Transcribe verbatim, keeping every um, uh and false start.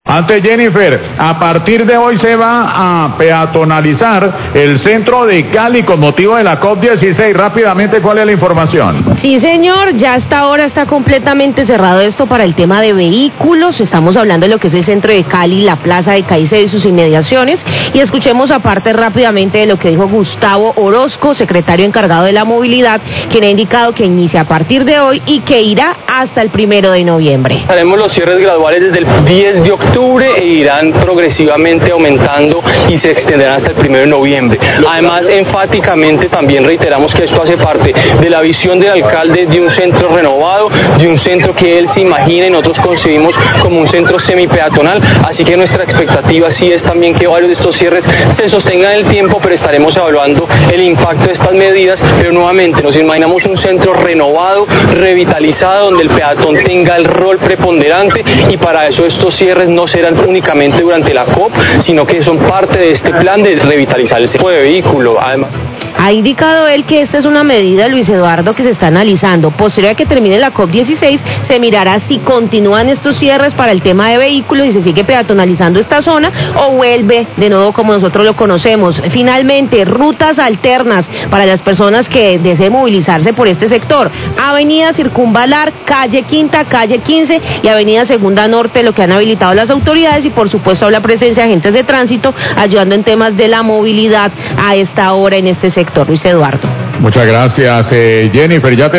Antes, Jennifer, a partir de hoy se va a peatonalizar el centro de Cali con motivo de la COP dieciséis. Rápidamente, ¿cuál es la información? Sí, señor, ya hasta ahora está completamente cerrado esto para el tema de vehículos. Estamos hablando de lo que es el centro de Cali, la plaza de Caicedo y sus inmediaciones. Y escuchemos aparte rápidamente de lo que dijo Gustavo Orozco, secretario encargado de la movilidad, quien ha indicado que inicia a partir de hoy y que irá hasta el primero de noviembre. Haremos los cierres graduales desde el diez de octubre e irán progresivamente aumentando y se extenderán hasta el primero de noviembre. Además, enfáticamente también reiteramos que esto hace parte de la visión del alcalde de un centro renovado, de un centro que él se imagina y nosotros concebimos como un centro semipeatonal, así que nuestra expectativa sí es también que varios de estos cierres se sostengan en el tiempo, pero estaremos evaluando el impacto de estas medidas, pero nuevamente nos imaginamos un centro renovado, revitalizado, donde el peatón tenga el rol preponderante, y para eso estos cierres no serán únicamente durante la COP, sino que son parte de este plan de revitalizar el tipo de vehículo. Además, ha indicado él que esta es una medida, Luis Eduardo, que se está analizando. Posterior a que termine la COP dieciséis, se mirará si continúan estos cierres para el tema de vehículos y se sigue peatonalizando esta zona, o vuelve de nuevo como nosotros lo conocemos. Finalmente, rutas alternas para las personas que deseen movilizarse por este sector. Avenida Circunvalar, calle Quinta, calle quince y Avenida Segunda Norte, lo que han habilitado las autoridades, y por supuesto la presencia de agentes de tránsito ayudando en temas de la movilidad a esta hora en este sector. Luis Eduardo. Muchas gracias, eh, Jennifer. Ya te